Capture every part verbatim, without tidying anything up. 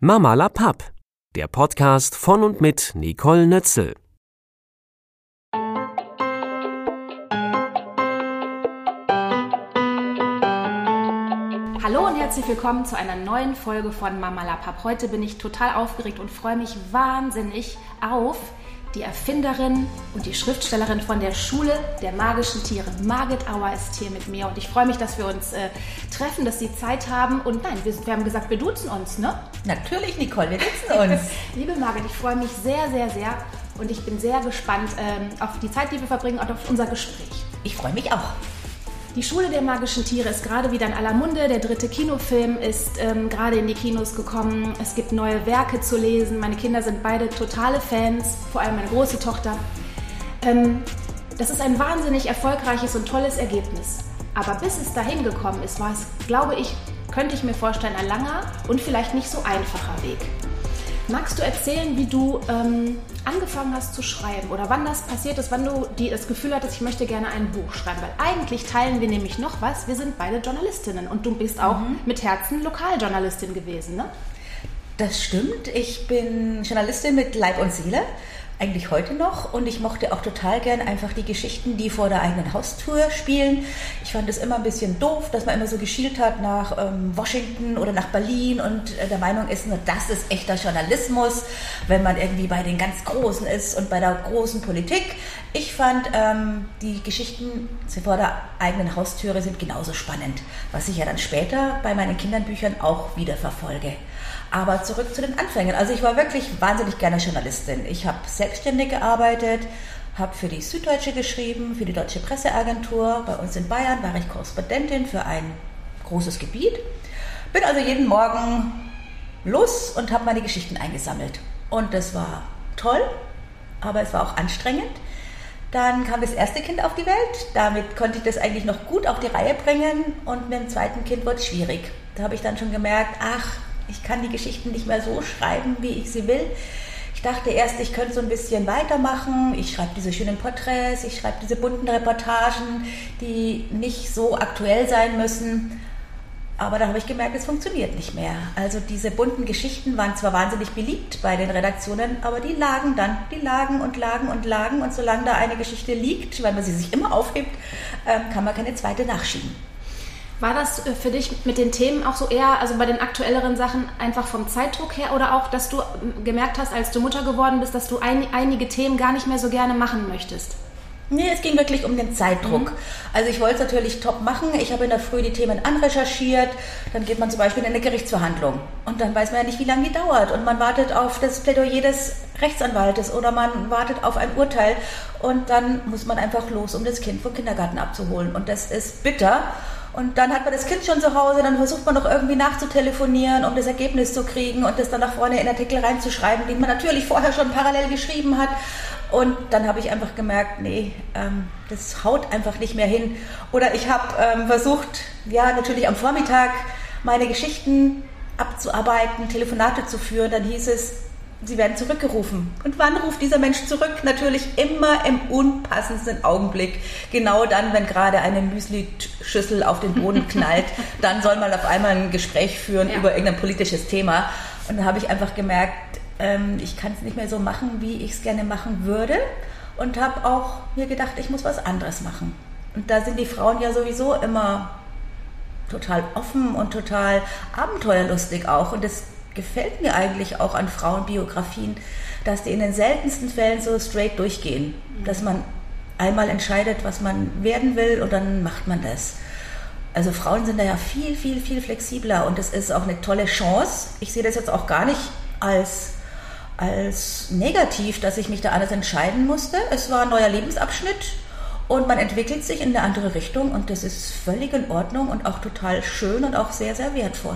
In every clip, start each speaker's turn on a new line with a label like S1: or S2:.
S1: Mama la Papp, der Podcast von und mit Nicole Nötzel.
S2: Hallo und herzlich willkommen zu einer neuen Folge von Mama la Papp. Heute bin ich total aufgeregt und freue mich wahnsinnig auf die Erfinderin und die Schriftstellerin von der Schule der magischen Tiere. Margit Auer ist hier mit mir und ich freue mich, dass wir uns äh, treffen, dass Sie Zeit haben. Und nein, wir, wir haben gesagt, wir duzen uns, ne?
S3: Natürlich, Nicole, wir duzen uns.
S2: Liebe Margit, ich freue mich sehr, sehr, sehr und ich bin sehr gespannt ähm, auf die Zeit, die wir verbringen und auf unser Gespräch.
S3: Ich freue mich auch.
S2: Die Schule der magischen Tiere ist gerade wieder in aller Munde. Der dritte Kinofilm ist ähm, gerade in die Kinos gekommen. Es gibt neue Werke zu lesen. Meine Kinder sind beide totale Fans, vor allem meine große Tochter. Ähm, das ist ein wahnsinnig erfolgreiches und tolles Ergebnis. Aber bis es dahin gekommen ist, war es, glaube ich, könnte ich mir vorstellen, ein langer und vielleicht nicht so einfacher Weg. Magst du erzählen, wie du ähm, angefangen hast zu schreiben oder wann das passiert ist, wann du die, das Gefühl hattest, ich möchte gerne ein Buch schreiben? Weil eigentlich teilen wir nämlich noch was, wir sind beide Journalistinnen und du bist auch mhm. mit Herzen Lokaljournalistin gewesen, ne?
S3: Das stimmt, ich bin Journalistin mit Leib und Seele, eigentlich heute noch, und ich mochte auch total gern einfach die Geschichten, die vor der eigenen Haustür spielen. Ich fand es immer ein bisschen doof, dass man immer so geschielt hat nach ähm, Washington oder nach Berlin und äh, der Meinung ist, nur das ist echter Journalismus, wenn man irgendwie bei den ganz Großen ist und bei der großen Politik. Ich fand, ähm, die Geschichten vor der eigenen Haustüre sind genauso spannend, was ich ja dann später bei meinen Kindernbüchern auch wieder verfolge. Aber zurück zu den Anfängen. Also ich war wirklich wahnsinnig gerne Journalistin. Ich habe selbstständig gearbeitet, habe für die Süddeutsche geschrieben, für die Deutsche Presseagentur. Bei uns in Bayern war ich Korrespondentin für ein großes Gebiet. Bin also jeden Morgen los und habe meine Geschichten eingesammelt. Und das war toll, aber es war auch anstrengend. Dann kam das erste Kind auf die Welt. Damit konnte ich das eigentlich noch gut auf die Reihe bringen. Und mit dem zweiten Kind wurde es schwierig. Da habe ich dann schon gemerkt, ach, ich kann die Geschichten nicht mehr so schreiben, wie ich sie will. Ich dachte erst, ich könnte so ein bisschen weitermachen. Ich schreibe diese schönen Porträts, ich schreibe diese bunten Reportagen, die nicht so aktuell sein müssen. Aber da habe ich gemerkt, es funktioniert nicht mehr. Also diese bunten Geschichten waren zwar wahnsinnig beliebt bei den Redaktionen, aber die lagen dann, die lagen und lagen und lagen. Und solange da eine Geschichte liegt, weil man sie sich immer aufhebt, kann man keine zweite nachschieben.
S2: War das für dich mit den Themen auch so eher, also bei den aktuelleren Sachen einfach vom Zeitdruck her oder auch, dass du gemerkt hast, als du Mutter geworden bist, dass du ein, einige Themen gar nicht mehr so gerne machen möchtest?
S3: Nee, es ging wirklich um den Zeitdruck. Mhm. Also ich wollte es natürlich top machen. Ich habe in der Früh die Themen anrecherchiert. Dann geht man zum Beispiel in eine Gerichtsverhandlung. Und dann weiß man ja nicht, wie lange die dauert. Und man wartet auf das Plädoyer des Rechtsanwaltes oder man wartet auf ein Urteil. Und dann muss man einfach los, um das Kind vom Kindergarten abzuholen. Und das ist bitter. Und dann hat man das Kind schon zu Hause, dann versucht man noch irgendwie nachzutelefonieren, um das Ergebnis zu kriegen und das dann nach vorne in Artikel reinzuschreiben, den man natürlich vorher schon parallel geschrieben hat. Und dann habe ich einfach gemerkt, nee, ähm, das haut einfach nicht mehr hin. Oder ich habe ähm, versucht, ja, natürlich am Vormittag meine Geschichten abzuarbeiten, Telefonate zu führen. Dann hieß es, sie werden zurückgerufen. Und wann ruft dieser Mensch zurück? Natürlich immer im unpassendsten Augenblick. Genau dann, wenn gerade eine Müsli-Schüssel auf den Boden knallt, dann soll man auf einmal ein Gespräch führen ja. über irgendein politisches Thema. Und da habe ich einfach gemerkt, ähm, ich kann es nicht mehr so machen, wie ich es gerne machen würde. Und habe auch mir gedacht, ich muss was anderes machen. Und da sind die Frauen ja sowieso immer total offen und total abenteuerlustig auch. Und das gefällt mir eigentlich auch an Frauenbiografien, dass die in den seltensten Fällen so straight durchgehen. Dass man einmal entscheidet, was man werden will und dann macht man das. Also Frauen sind da ja viel, viel, viel flexibler und das ist auch eine tolle Chance. Ich sehe das jetzt auch gar nicht als, als negativ, dass ich mich da anders entscheiden musste. Es war ein neuer Lebensabschnitt und man entwickelt sich in eine andere Richtung und das ist völlig in Ordnung und auch total schön und auch sehr, sehr wertvoll.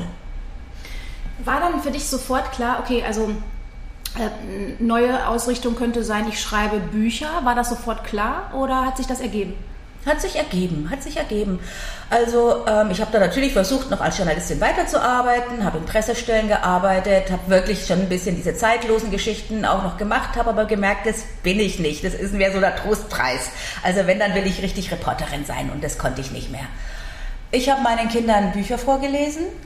S2: War dann für dich sofort klar, okay, also äh, neue Ausrichtung könnte sein, ich schreibe Bücher. War das sofort klar oder hat sich das ergeben?
S3: Hat sich ergeben, hat sich ergeben. Also ähm, ich habe da natürlich versucht, noch als Journalistin weiterzuarbeiten, habe in Pressestellen gearbeitet, habe wirklich schon ein bisschen diese zeitlosen Geschichten auch noch gemacht, habe aber gemerkt, das bin ich nicht. Das ist mehr so der Trostpreis. Also wenn, dann will ich richtig Reporterin sein und das konnte ich nicht mehr. Ich habe meinen Kindern Bücher vorgelesen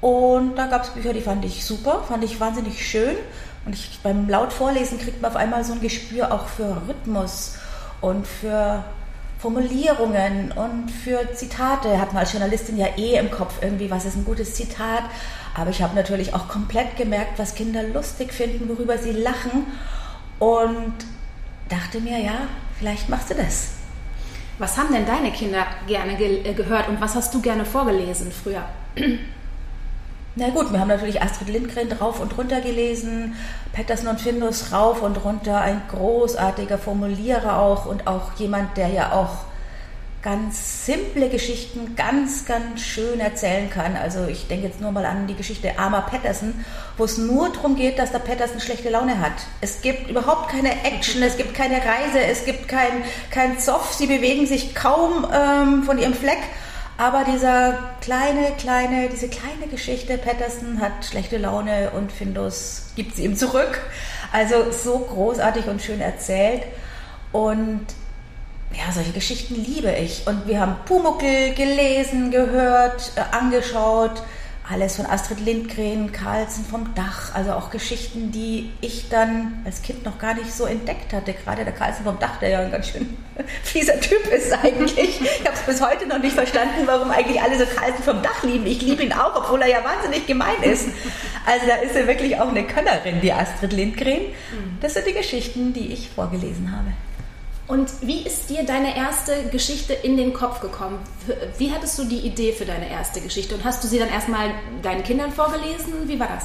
S3: Und da gab es Bücher, die fand ich super, fand ich wahnsinnig schön. Und ich, beim laut Vorlesen kriegt man auf einmal so ein Gespür auch für Rhythmus und für Formulierungen und für Zitate. Hat man als Journalistin ja eh im Kopf irgendwie, was ist ein gutes Zitat. Aber ich habe natürlich auch komplett gemerkt, was Kinder lustig finden, worüber sie lachen. Und dachte mir, ja, vielleicht machst du das.
S2: Was haben denn deine Kinder gerne ge- gehört und was hast du gerne vorgelesen früher?
S3: Na gut, wir haben natürlich Astrid Lindgren rauf und runter gelesen, Petersen und Findus rauf und runter, ein großartiger Formulierer auch und auch jemand, der ja auch ganz simple Geschichten ganz, ganz schön erzählen kann. Also ich denke jetzt nur mal an die Geschichte Armer Petersen, wo es nur darum geht, dass der Petersen schlechte Laune hat. Es gibt überhaupt keine Action, es gibt keine Reise, es gibt kein, kein Zoff, sie bewegen sich kaum ähm, von ihrem Fleck. Aber dieser kleine, kleine, diese kleine Geschichte, Petersen hat schlechte Laune und Findus gibt sie ihm zurück. Also so großartig und schön erzählt. Und ja, solche Geschichten liebe ich. Und wir haben Pumuckl gelesen, gehört, äh, angeschaut. Alles von Astrid Lindgren, Carlsen vom Dach. Also auch Geschichten, die ich dann als Kind noch gar nicht so entdeckt hatte. Gerade der Carlsen vom Dach, der ja ein ganz schön fieser Typ ist eigentlich. Ich habe es bis heute noch nicht verstanden, warum eigentlich alle so Carlsen vom Dach lieben. Ich liebe ihn auch, obwohl er ja wahnsinnig gemein ist. Also da ist er wirklich auch eine Könnerin, die Astrid Lindgren. Das sind die Geschichten, die ich vorgelesen habe.
S2: Und wie ist dir deine erste Geschichte in den Kopf gekommen? Wie hattest du die Idee für deine erste Geschichte? Und hast du sie dann erstmal deinen Kindern vorgelesen? Wie war das?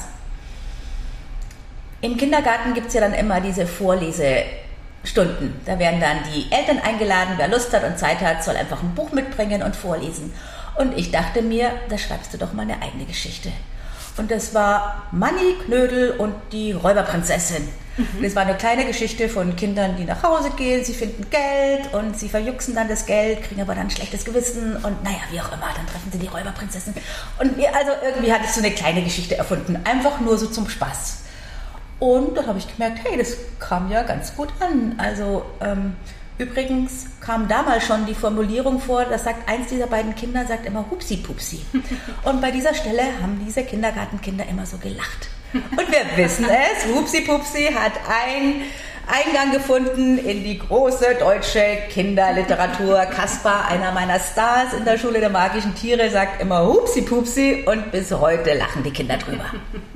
S3: Im Kindergarten gibt es ja dann immer diese Vorlesestunden. Da werden dann die Eltern eingeladen, wer Lust hat und Zeit hat, soll einfach ein Buch mitbringen und vorlesen. Und ich dachte mir, da schreibst du doch mal eine eigene Geschichte. Und das war Manni, Knödel und die Räuberprinzessin. Mhm. Das war eine kleine Geschichte von Kindern, die nach Hause gehen, sie finden Geld und sie verjuxen dann das Geld, kriegen aber dann ein schlechtes Gewissen und naja, wie auch immer, dann treffen sie die Räuberprinzessin. Und also irgendwie hatte ich so eine kleine Geschichte erfunden, einfach nur so zum Spaß. Und dann habe ich gemerkt, hey, das kam ja ganz gut an. Also ähm, übrigens kam damals schon die Formulierung vor, das sagt eins dieser beiden Kinder, sagt immer Hupsi Pupsi. Und bei dieser Stelle haben diese Kindergartenkinder immer so gelacht. Und wir wissen es, Hupsi Pupsi hat einen Eingang gefunden in die große deutsche Kinderliteratur. Kaspar, einer meiner Stars in der Schule der magischen Tiere, sagt immer Hupsi Pupsi und bis heute lachen die Kinder drüber.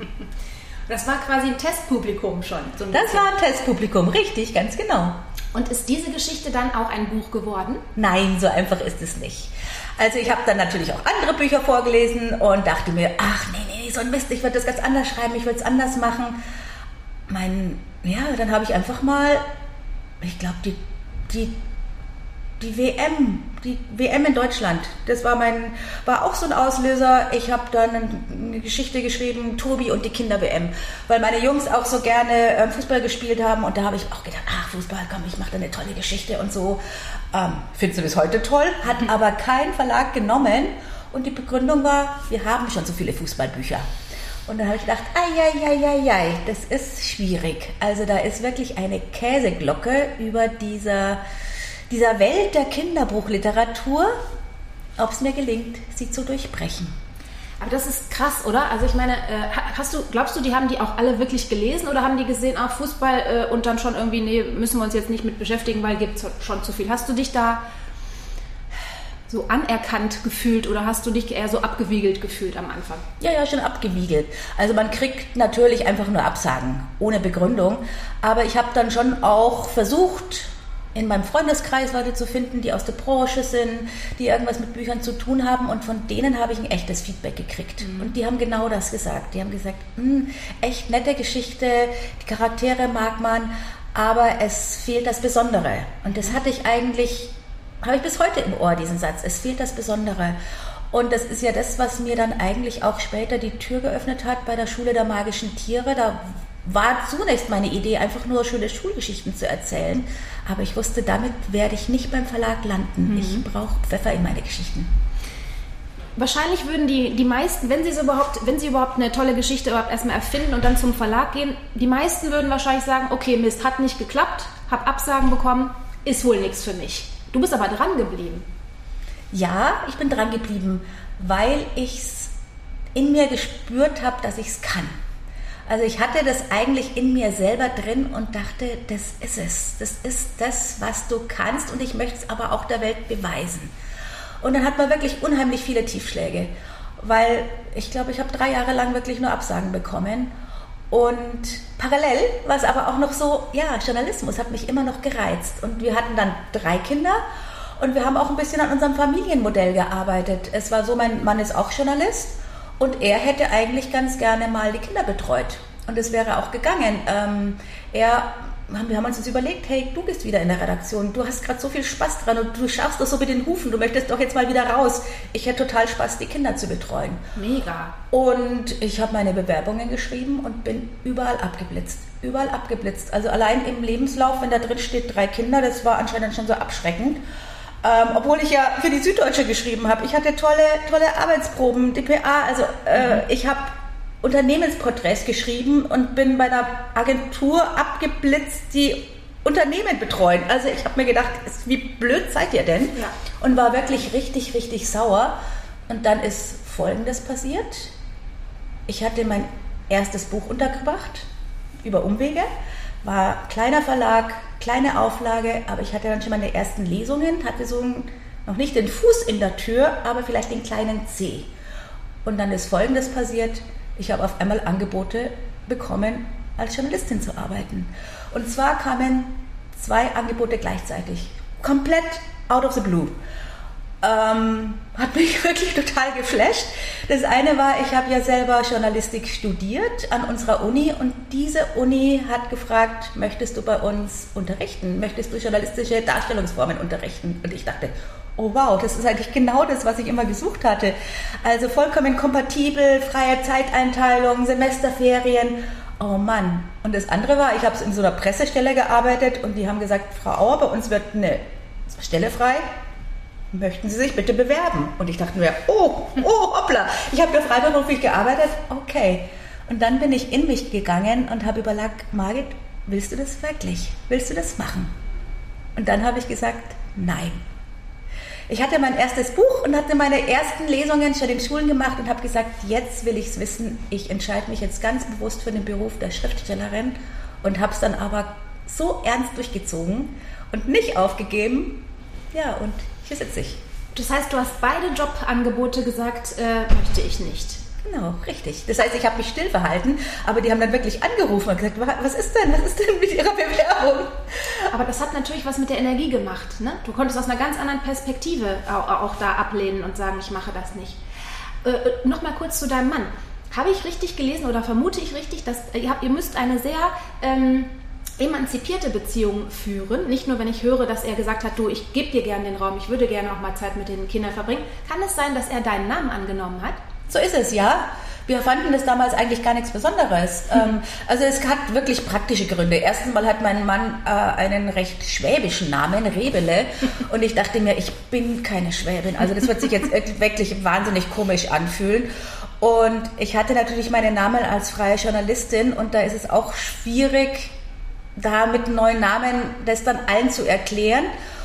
S2: Das war quasi ein Testpublikum schon. So ein
S3: das war ein Testpublikum, richtig, ganz genau.
S2: Und ist diese Geschichte dann auch ein Buch geworden?
S3: Nein, so einfach ist es nicht. Also ich habe dann natürlich auch andere Bücher vorgelesen und dachte mir, ach nee, nee, so ein Mist, ich würde das ganz anders schreiben, ich würde es anders machen. Mein, ja, dann habe ich einfach mal, ich glaube, die, die, die W M, die W M in Deutschland, das war mein, war auch so ein Auslöser. Ich habe dann eine Geschichte geschrieben, Tobi und die Kinder-W M, weil meine Jungs auch so gerne Fußball gespielt haben und da habe ich auch gedacht, ach Fußball, komm, ich mache da eine tolle Geschichte und so. Ähm, findest du das heute toll? Hat aber kein Verlag genommen und die Begründung war, wir haben schon so viele Fußballbücher. Und dann habe ich gedacht, ai, ai, ai, ai, ai, das ist schwierig. Also da ist wirklich eine Käseglocke über dieser, dieser Welt der Kinderbuchliteratur, ob es mir gelingt, sie zu durchbrechen.
S2: Aber das ist krass, oder? Also ich meine, hast du, glaubst du, die haben die auch alle wirklich gelesen oder haben die gesehen, ah, Fußball und dann schon irgendwie, nee, müssen wir uns jetzt nicht mit beschäftigen, weil gibt es schon zu viel. Hast du dich da so anerkannt gefühlt oder hast du dich eher so abgewiegelt gefühlt am Anfang?
S3: Ja, ja, schon abgewiegelt. Also man kriegt natürlich einfach nur Absagen, ohne Begründung. Aber ich habe dann schon auch versucht, in meinem Freundeskreis Leute zu finden, die aus der Branche sind, die irgendwas mit Büchern zu tun haben und von denen habe ich ein echtes Feedback gekriegt. Mhm. Und die haben genau das gesagt. Die haben gesagt, echt nette Geschichte, die Charaktere mag man, aber es fehlt das Besondere. Und das hatte ich eigentlich, habe ich bis heute im Ohr, diesen Satz, es fehlt das Besondere. Und das ist ja das, was mir dann eigentlich auch später die Tür geöffnet hat bei der Schule der magischen Tiere. Da war zunächst meine Idee, einfach nur schöne Schulgeschichten zu erzählen. Aber ich wusste, damit werde ich nicht beim Verlag landen. Mhm. Ich brauche Pfeffer in meine Geschichten.
S2: Wahrscheinlich würden die, die meisten, wenn sie, so überhaupt, wenn sie überhaupt eine tolle Geschichte überhaupt erstmal erfinden und dann zum Verlag gehen, die meisten würden wahrscheinlich sagen, okay, Mist, hat nicht geklappt, habe Absagen bekommen, ist wohl nichts für mich. Du bist aber dran geblieben.
S3: Ja, ich bin dran geblieben, weil ich es in mir gespürt habe, dass ich es kann. Also ich hatte das eigentlich in mir selber drin und dachte, das ist es. Das ist das, was du kannst und ich möchte es aber auch der Welt beweisen. Und dann hat man wirklich unheimlich viele Tiefschläge, weil ich glaube, ich habe drei Jahre lang wirklich nur Absagen bekommen. Und parallel war es aber auch noch so, ja, Journalismus hat mich immer noch gereizt. Und wir hatten dann drei Kinder und wir haben auch ein bisschen an unserem Familienmodell gearbeitet. Es war so, mein Mann ist auch Journalist. Und er hätte eigentlich ganz gerne mal die Kinder betreut. Und es wäre auch gegangen. Ähm, er, wir haben uns jetzt überlegt, hey, du bist wieder in der Redaktion. Du hast gerade so viel Spaß dran und du schaffst das so mit den Hufen. Du möchtest doch jetzt mal wieder raus. Ich hätte total Spaß, die Kinder zu betreuen.
S2: Mega.
S3: Und ich habe meine Bewerbungen geschrieben und bin überall abgeblitzt. Überall abgeblitzt. Also allein im Lebenslauf, wenn da drin steht, drei Kinder, das war anscheinend schon so abschreckend. Ähm, obwohl ich ja für die Süddeutsche geschrieben habe. Ich hatte tolle, tolle Arbeitsproben, D P A, also äh, mhm. ich habe Unternehmensporträts geschrieben und bin bei einer Agentur abgeblitzt, die Unternehmen betreuen. Also ich habe mir gedacht, wie blöd seid ihr denn? Ja. Und war wirklich richtig, richtig sauer. Und dann ist Folgendes passiert. Ich hatte mein erstes Buch untergebracht, über Umwege, war kleiner Verlag, kleine Auflage, aber ich hatte dann schon meine ersten Lesungen, hatte so einen, noch nicht den Fuß in der Tür, aber vielleicht den kleinen Zeh. Und dann ist Folgendes passiert, ich habe auf einmal Angebote bekommen, als Journalistin zu arbeiten. Und zwar kamen zwei Angebote gleichzeitig, komplett out of the blue. Ähm, hat mich wirklich total geflasht. Das eine war, ich habe ja selber Journalistik studiert an unserer Uni und diese Uni hat gefragt, möchtest du bei uns unterrichten? Möchtest du journalistische Darstellungsformen unterrichten? Und ich dachte, oh wow, das ist eigentlich genau das, was ich immer gesucht hatte. Also vollkommen kompatibel, freie Zeiteinteilung, Semesterferien. Oh Mann. Und das andere war, ich habe in so einer Pressestelle gearbeitet und die haben gesagt, Frau Auer, bei uns wird eine Stelle frei. Möchten Sie sich bitte bewerben? Und ich dachte mir, oh, oh, hoppla, ich habe ja freiberuflich gearbeitet, okay. Und dann bin ich in mich gegangen und habe überlegt, Margit, willst du das wirklich? Willst du das machen? Und dann habe ich gesagt, nein. Ich hatte mein erstes Buch und hatte meine ersten Lesungen schon in Schulen gemacht und habe gesagt, jetzt will ich es wissen, ich entscheide mich jetzt ganz bewusst für den Beruf der Schriftstellerin und habe es dann aber so ernst durchgezogen und nicht aufgegeben. Ja, und hier sitze ich.
S2: Das heißt, du hast beide Jobangebote gesagt, äh, möchte ich nicht.
S3: Genau, richtig. Das heißt, ich habe mich still verhalten, aber die haben dann wirklich angerufen und gesagt, was ist denn, was ist denn mit Ihrer Bewerbung?
S2: Aber das hat natürlich was mit der Energie gemacht, ne? Du konntest aus einer ganz anderen Perspektive auch, auch da ablehnen und sagen, ich mache das nicht. Äh, Nochmal kurz zu deinem Mann. Habe ich richtig gelesen oder vermute ich richtig, dass ihr, habt, ihr müsst eine sehr ähm, emanzipierte Beziehung führen? Nicht nur, wenn ich höre, dass er gesagt hat, du, ich gebe dir gerne den Raum, ich würde gerne auch mal Zeit mit den Kindern verbringen. Kann es sein, dass er deinen Namen angenommen hat?
S3: So ist es, ja. Wir fanden das damals eigentlich gar nichts Besonderes. Mhm. Also es hat wirklich praktische Gründe. Erstens mal hat mein Mann äh, einen recht schwäbischen Namen, Rebele. Und ich dachte mir, ich bin keine Schwäbin. Also das wird sich jetzt wirklich wahnsinnig komisch anfühlen. Und ich hatte natürlich meinen Namen als freie Journalistin. Und da ist es auch schwierig, da mit einem neuen Namen das dann allen zu erklären.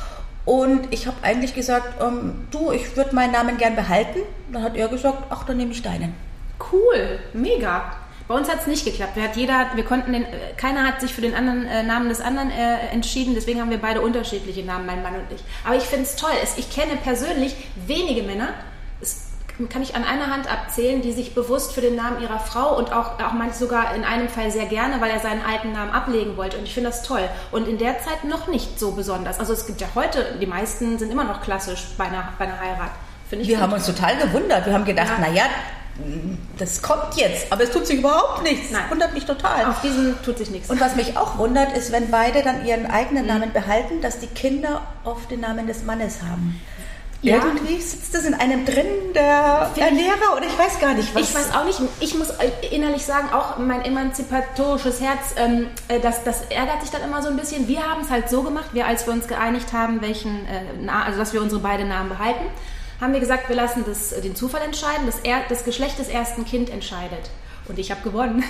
S3: Und ich habe eigentlich gesagt, ähm, du, ich würde meinen Namen gern behalten. Dann hat er gesagt, ach, dann nehme ich deinen.
S2: Cool, mega. Bei uns hat es nicht geklappt. Wir hat jeder, wir konnten den, keiner hat sich für den anderen äh, Namen des anderen äh, entschieden. Deswegen haben wir beide unterschiedliche Namen, mein Mann und ich. Aber ich finde es toll. Ich kenne persönlich wenige Männer, es kann ich an einer Hand abzählen, die sich bewusst für den Namen ihrer Frau und auch, auch manchmal sogar in einem Fall sehr gerne, weil er seinen alten Namen ablegen wollte. Und ich finde das toll. Und in der Zeit noch nicht so besonders. Also es gibt ja heute, die meisten sind immer noch klassisch bei einer, bei einer Heirat. Finde ich
S3: wir haben
S2: toll.
S3: Uns total gewundert. Wir haben gedacht, ja. naja, das kommt jetzt, aber es tut sich überhaupt nichts.
S2: Nein.
S3: Das wundert mich total.
S2: Auf diesen tut sich nichts.
S3: Und was mich auch wundert, ist, wenn beide dann ihren eigenen Namen mhm. behalten, dass die Kinder oft den Namen des Mannes haben. Ja. Irgendwie sitzt das in einem drin, der Ernährer, oder ich weiß gar nicht, was.
S2: Ich weiß auch nicht. Ich muss innerlich sagen, auch mein emanzipatorisches Herz, ähm, das, das ärgert sich dann immer so ein bisschen. Wir haben es halt so gemacht, wir, als wir uns geeinigt haben, welchen, äh, also dass wir unsere beiden Namen behalten, haben wir gesagt, wir lassen das, den Zufall entscheiden, das, er, das Geschlecht des ersten Kind entscheidet. Und ich habe gewonnen.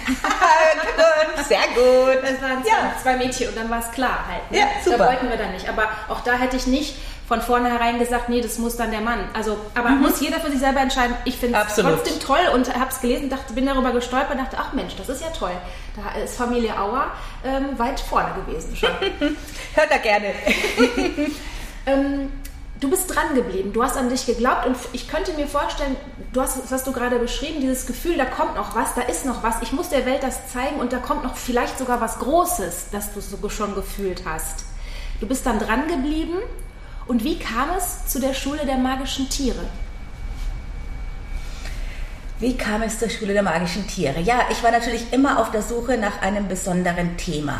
S3: Sehr gut.
S2: Das waren zwei, ja. zwei Mädchen und dann war es klar halt. Ne?
S3: Ja, super.
S2: Da wollten wir dann nicht. Aber auch da hätte ich nicht von vornherein gesagt, nee, das muss dann der Mann. Also, aber mhm. muss jeder für sich selber entscheiden. Ich finde es trotzdem toll und habe es gelesen, dachte, bin darüber gestolpert und dachte, ach Mensch, das ist ja toll. Da ist Familie Auer ähm, weit vorne gewesen schon.
S3: Hört da gerne.
S2: ähm, Du bist dran geblieben, du hast an dich geglaubt und ich könnte mir vorstellen, du hast, das hast du gerade beschrieben, dieses Gefühl, da kommt noch was, da ist noch was, ich muss der Welt das zeigen und da kommt noch vielleicht sogar was Großes, das du so schon gefühlt hast. Du bist dann dran geblieben und wie kam es zu der Schule der magischen Tiere?
S3: Wie kam es zur Schule der magischen Tiere? Ja, ich war natürlich immer auf der Suche nach einem besonderen Thema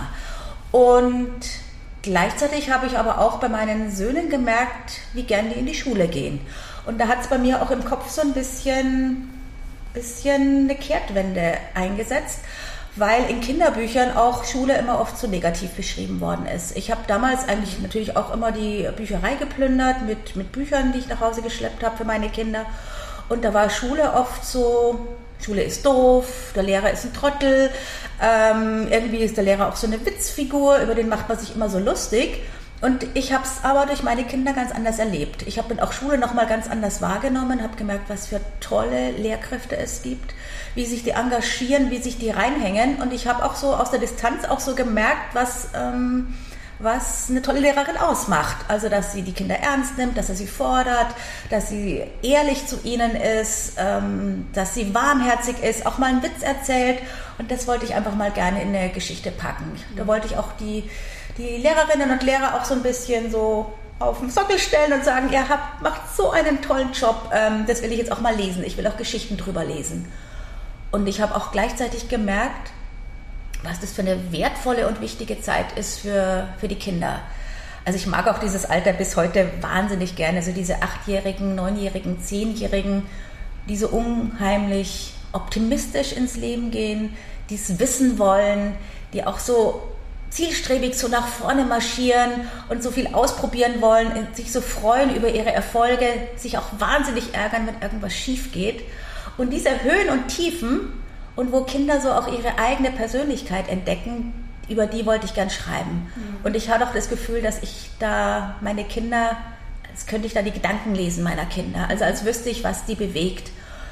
S3: und gleichzeitig habe ich aber auch bei meinen Söhnen gemerkt, wie gern die in die Schule gehen. Und da hat es bei mir auch im Kopf so ein bisschen, bisschen eine Kehrtwende eingesetzt, weil in Kinderbüchern auch Schule immer oft so negativ beschrieben worden ist. Ich habe damals eigentlich natürlich auch immer die Bücherei geplündert mit, mit Büchern, die ich nach Hause geschleppt habe für meine Kinder. Und da war Schule oft so, Schule ist doof, der Lehrer ist ein Trottel, ähm, irgendwie ist der Lehrer auch so eine Witzfigur, über den macht man sich immer so lustig. Und ich habe es aber durch meine Kinder ganz anders erlebt. Ich habe dann auch Schule nochmal ganz anders wahrgenommen, habe gemerkt, was für tolle Lehrkräfte es gibt, wie sich die engagieren, wie sich die reinhängen. Und ich habe auch so aus der Distanz auch so gemerkt, was... Ähm, was eine tolle Lehrerin ausmacht. Also, dass sie die Kinder ernst nimmt, dass er sie fordert, dass sie ehrlich zu ihnen ist, ähm, dass sie warmherzig ist, auch mal einen Witz erzählt. Und das wollte ich einfach mal gerne in eine Geschichte packen. Da wollte ich auch die, die Lehrerinnen und Lehrer auch so ein bisschen so auf den Sockel stellen und sagen, ihr habt, macht so einen tollen Job, ähm, das will ich jetzt auch mal lesen. Ich will auch Geschichten drüber lesen. Und ich habe auch gleichzeitig gemerkt, was das für eine wertvolle und wichtige Zeit ist für, für die Kinder. Also ich mag auch dieses Alter bis heute wahnsinnig gerne, so diese achtjährigen, neunjährigen, zehnjährigen, die so unheimlich optimistisch ins Leben gehen, die es wissen wollen, die auch so zielstrebig so nach vorne marschieren und so viel ausprobieren wollen, sich so freuen über ihre Erfolge, sich auch wahnsinnig ärgern, wenn irgendwas schief geht. Und diese Höhen und Tiefen, und wo Kinder so auch ihre eigene Persönlichkeit entdecken, über die wollte ich gern schreiben. Mhm. Und ich hatte auch das Gefühl, dass ich da meine Kinder, als könnte ich da die Gedanken lesen meiner Kinder, also als wüsste ich, was die bewegt.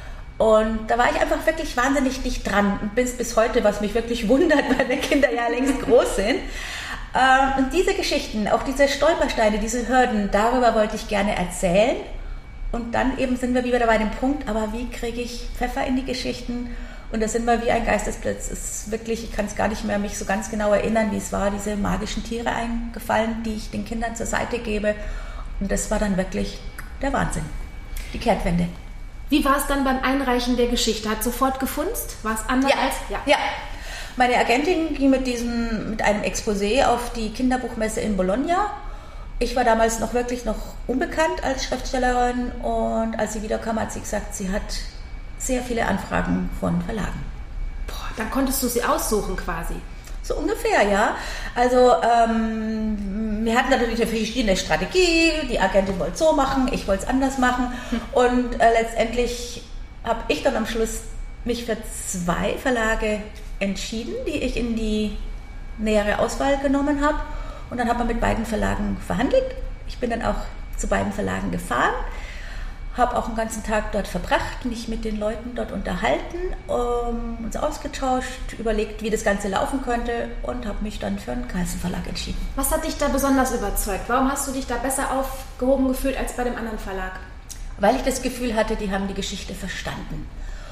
S3: Und da war ich einfach wirklich wahnsinnig dicht dran und bis, bis heute, was mich wirklich wundert, weil meine Kinder ja längst groß sind. Und diese Geschichten, auch diese Stolpersteine, diese Hürden, darüber wollte ich gerne erzählen. Und dann eben sind wir wieder bei dem Punkt, aber wie kriege ich Pfeffer in die Geschichten? Und da sind wir wie ein Geistesblitz. Es ist wirklich, ich kann es gar nicht mehr mich so ganz genau erinnern, wie es war, diese magischen Tiere eingefallen, die ich den Kindern zur Seite gebe. Und das war dann wirklich der Wahnsinn, die Kehrtwende.
S2: Wie war es dann beim Einreichen der Geschichte? Hat sofort gefunzt? War es anders
S3: ja,
S2: als...
S3: Ja, ja. Meine Agentin ging mit, diesem, mit einem Exposé auf die Kinderbuchmesse in Bologna. Ich war damals noch wirklich noch unbekannt als Schriftstellerin und als sie wiederkam, hat sie gesagt, sie hat sehr viele Anfragen von Verlagen.
S2: Boah, dann konntest du sie aussuchen quasi.
S3: So ungefähr, ja. Also ähm, wir hatten natürlich eine verschiedene Strategie. Die Agentin wollte es so machen, ich wollte es anders machen. Hm. Und äh, letztendlich habe ich dann am Schluss mich für zwei Verlage entschieden, die ich in die nähere Auswahl genommen habe. Und dann hat man mit beiden Verlagen verhandelt. Ich bin dann auch zu beiden Verlagen gefahren, habe auch einen ganzen Tag dort verbracht, mich mit den Leuten dort unterhalten, um, uns ausgetauscht, überlegt, wie das Ganze laufen könnte und habe mich dann für einen Carlsen Verlag entschieden.
S2: Was hat dich da besonders überzeugt? Warum hast du dich da besser aufgehoben gefühlt als bei dem anderen Verlag?
S3: Weil ich das Gefühl hatte, die haben die Geschichte verstanden.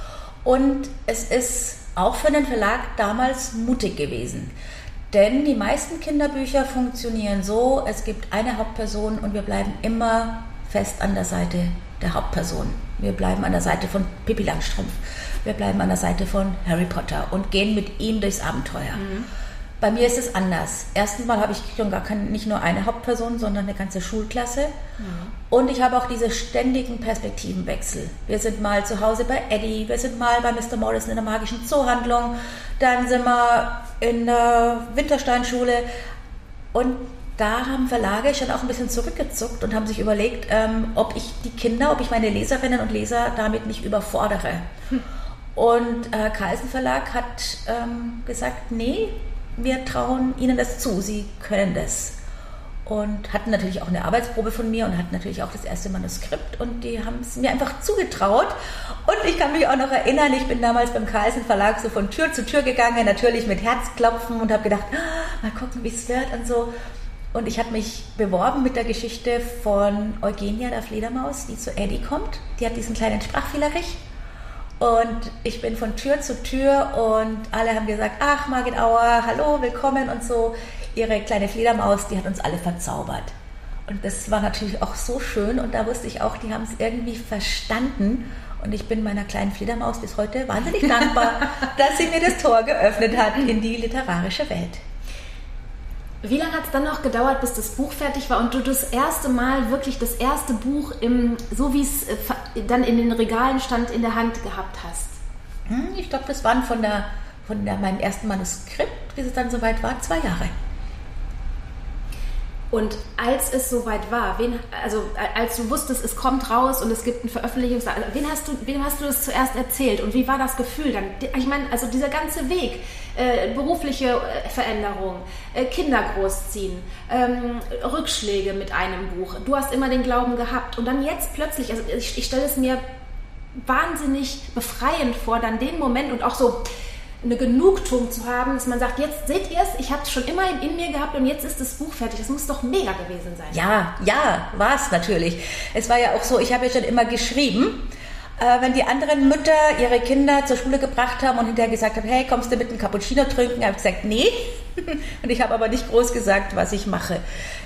S3: Und es ist auch für den Verlag damals mutig gewesen. Denn die meisten Kinderbücher funktionieren so, es gibt eine Hauptperson und wir bleiben immer fest an der Seite der Hauptperson. Wir bleiben an der Seite von Pippi Langstrumpf, wir bleiben an der Seite von Harry Potter und gehen mit ihm durchs Abenteuer. Mhm. Bei mir ist es anders. Erstens mal habe ich schon gar keine, nicht nur eine Hauptperson, sondern eine ganze Schulklasse. Mhm. Und ich habe auch diese ständigen Perspektivenwechsel. Wir sind mal zu Hause bei Eddie, wir sind mal bei Mister Morrison in der magischen Zoohandlung, dann sind wir in der Wintersteinschule. Und da haben Verlage schon auch ein bisschen zurückgezuckt und haben sich überlegt, ähm, ob ich die Kinder, ob ich meine Leserinnen und Leser damit nicht überfordere. Hm. Und äh, Carlsen Verlag hat ähm, gesagt, nee, wir trauen Ihnen das zu, Sie können das. und hatten natürlich auch eine Arbeitsprobe von mir und hatten natürlich auch das erste Manuskript und die haben es mir einfach zugetraut. Und ich kann mich auch noch erinnern, ich bin damals beim Carlsen Verlag so von Tür zu Tür gegangen, natürlich mit Herzklopfen und habe gedacht, ah, mal gucken, wie es wird und so. Und ich habe mich beworben mit der Geschichte von Eugenia, der Fledermaus, die zu Eddie kommt. Die hat diesen kleinen Sprachfehlerich. Und ich bin von Tür zu Tür und alle haben gesagt, ach, Margit Auer, hallo, willkommen und so. Ihre kleine Fledermaus, die hat uns alle verzaubert. Und das war natürlich auch so schön und da wusste ich auch, die haben es irgendwie verstanden. Und ich bin meiner kleinen Fledermaus bis heute wahnsinnig dankbar, dass sie mir das Tor geöffnet hat in die literarische Welt.
S2: Wie lange hat es dann noch gedauert, bis das Buch fertig war und du das erste Mal wirklich das erste Buch, im, so wie es dann in den Regalen stand, in der Hand gehabt hast?
S3: Ich glaube, das waren von, der, von der, meinem ersten Manuskript, bis es dann soweit war, zwei Jahre.
S2: Und als es soweit war, wen, also als du wusstest, es kommt raus und es gibt ein Veröffentlichungs... Wen hast du, wem hast du das zuerst erzählt und wie war das Gefühl dann? Ich meine, also dieser ganze Weg, äh, berufliche Veränderung, äh, Kinder großziehen, ähm, Rückschläge mit einem Buch. Du hast immer den Glauben gehabt und dann jetzt plötzlich, also ich, ich stelle es mir wahnsinnig befreiend vor, dann den Moment und auch so eine Genugtuung zu haben, dass man sagt, jetzt seht ihr es, ich habe es schon immer in, in mir gehabt und jetzt ist das Buch fertig. Das muss doch mega gewesen sein.
S3: Ja, ja, war es natürlich. Es war ja auch so, ich habe ja schon immer geschrieben, äh, wenn die anderen Mütter ihre Kinder zur Schule gebracht haben und hinterher gesagt haben, hey, kommst du mit einem Cappuccino trinken? Habe ich gesagt, nee. Und ich habe aber nicht groß gesagt, was ich mache.